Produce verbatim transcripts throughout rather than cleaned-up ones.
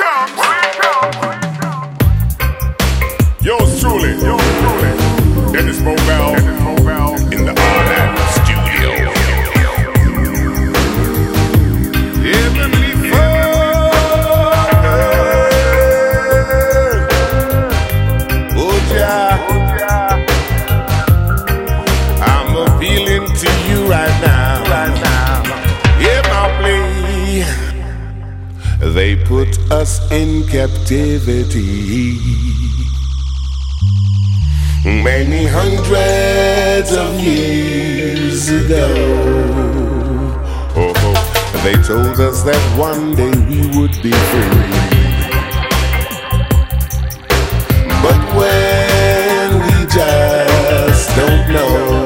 Yours truly, yours truly, Dennis Mobile, Dennis Mobile in the Ireland studio. Heavenly Father, oh Jah, I'm appealing to you right now, right now. Hear my plea. They put us in captivity many hundreds of years ago. Oh, oh, they told us that one day we would be free. But when we just don't know.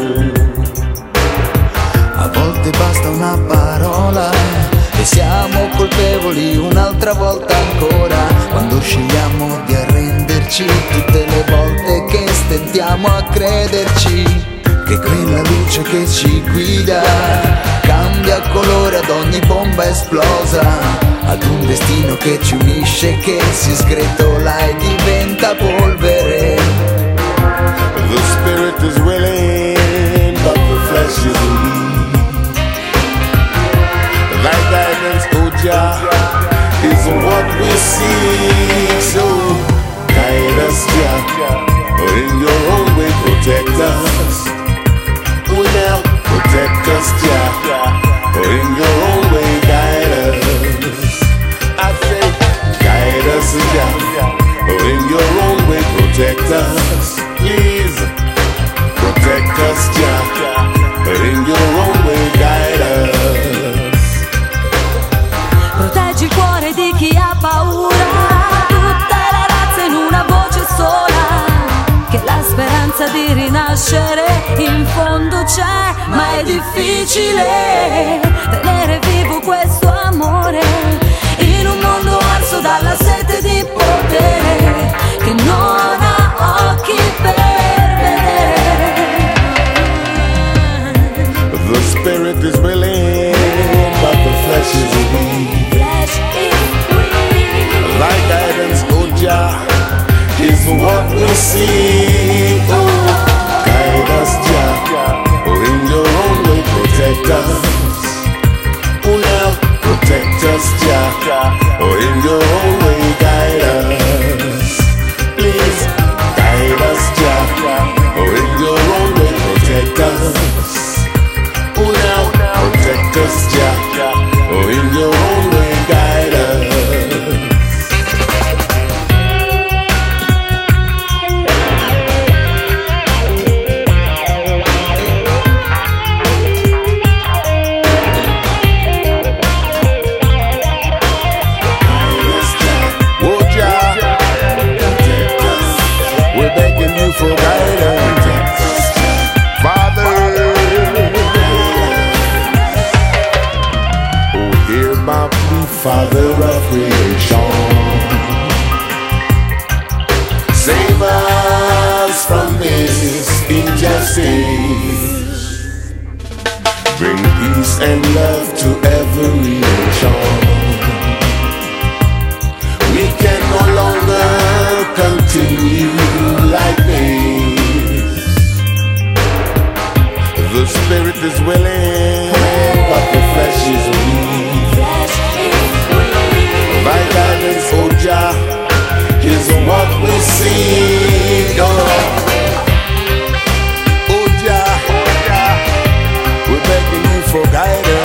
A volte basta una parola e siamo colpevoli un'altra volta ancora, quando scegliamo di arrenderci, tutte le volte che stentiamo a crederci che quella luce che ci guida cambia colore ad ogni bomba esplosa, ad un destino che ci unisce, che si sgretola e diventa polvere. The spirit is willing, but the flesh is weak. Thy guidance, O Jah, is what we seek. So guide us, Jah, in your own way, protect us. Oh, now protect us, Jah, in your own way, guide us. I say, guide us, Jah, in your own way, protect us. Please protect us, Jah, in your own way, guide us. Proteggi il cuore di chi ha paura, tutte le razze in una voce sola, che la speranza di rinascere in fondo c'è, ma è difficile tenere vivo questo amore in un mondo arso dalla sete di potere che non ha occhi per vedere. The spirit is willing, but the flesh is weak. Thy guidance, O Jah, is what we seek. Oh, guide us, Jah, oh, in your own way, protect us. Oh, now, protect us, Jah, oh, in your own way, guide us. Please, guide us, Jah, oh, in your own way, protect us. Oh, now, protect us, Jah, oh, in your own way, guide us. For guidance, Father, oh, hear my plea, Father of creation. Save us from this injustice. Bring peace and love to every nation. We can no longer continue like this. The spirit is willing, but the flesh is weak. Thy guidance, O Jah, is what we seek. Oh, oh Jah, we're begging you for guidance.